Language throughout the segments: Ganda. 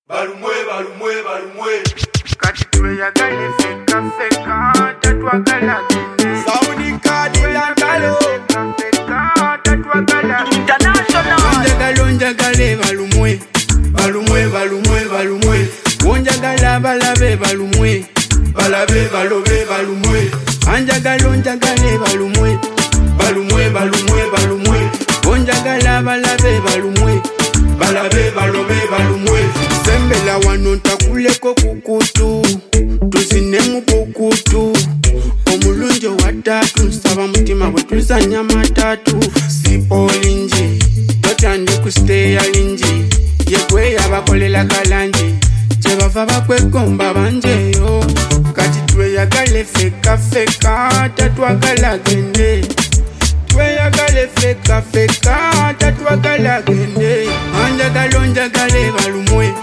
Balumwe. Kati tweyagale feka feka tatwagala gende Saudi Cadillac Galo feka tatwagala international. Njagale balumwe. Wonjagala balabe balumwe. Balabe balobe balumwe. Njagale balumwe. Wonjagala balabe balumwe. Balabe balobe balumwe. Sembela wano ntakuleko kukutu tuzine mu bukutu omulungi watatu nsaba mutima bwe tuzanya matatu sipolingi totandi kusteya lingi yegwe yabakolela kalangi kyebava bakwegomba banjeyo kati tweyagale feka feka tatwagala gende tweyagale feka feka tatwagala gende njagale balumwe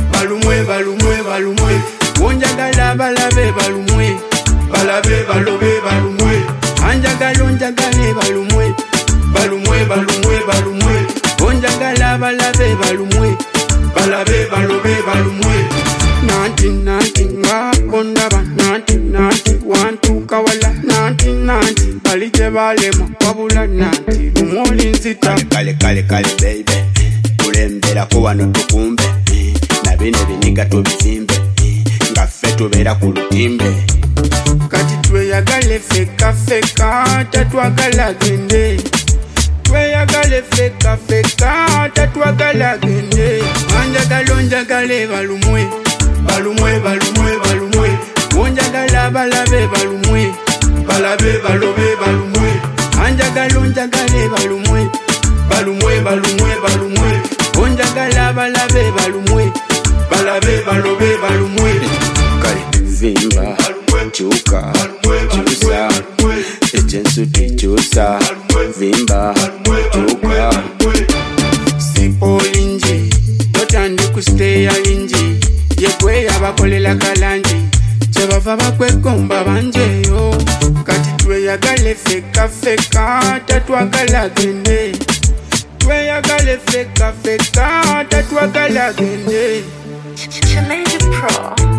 wonjagala balabe balumwe balabe balobe balumwe njagale balumwe wonjagala balabe balumwe balabe balobe balumwe nanti ngakondaba nanti wantu kawala nanti balije balema wabula nanti lumoli nzita kale baby kulembera ko wano tukumbe na bine biniga tubizimbe ngaffe tubeera ku lutimbe kati tweyagale feka feka tatwagala gende tweyagale feka feka tatwagala gende njagale balumwe wonjagala balabe balumwe balabe balobe balumwe njagale balumwe wonjagala balabe balumwe balabe balobe balumwe kale vimba chuka chusa ejensu tichusa vimba chuka sipolingi totandi kusteya lingi yegwe yabakolela kalangi kyebava bakwegomba banjeyo kati tweyagale feka feka tatwagala gende tweyagale feka feka tatwagala gende Challenge Pro.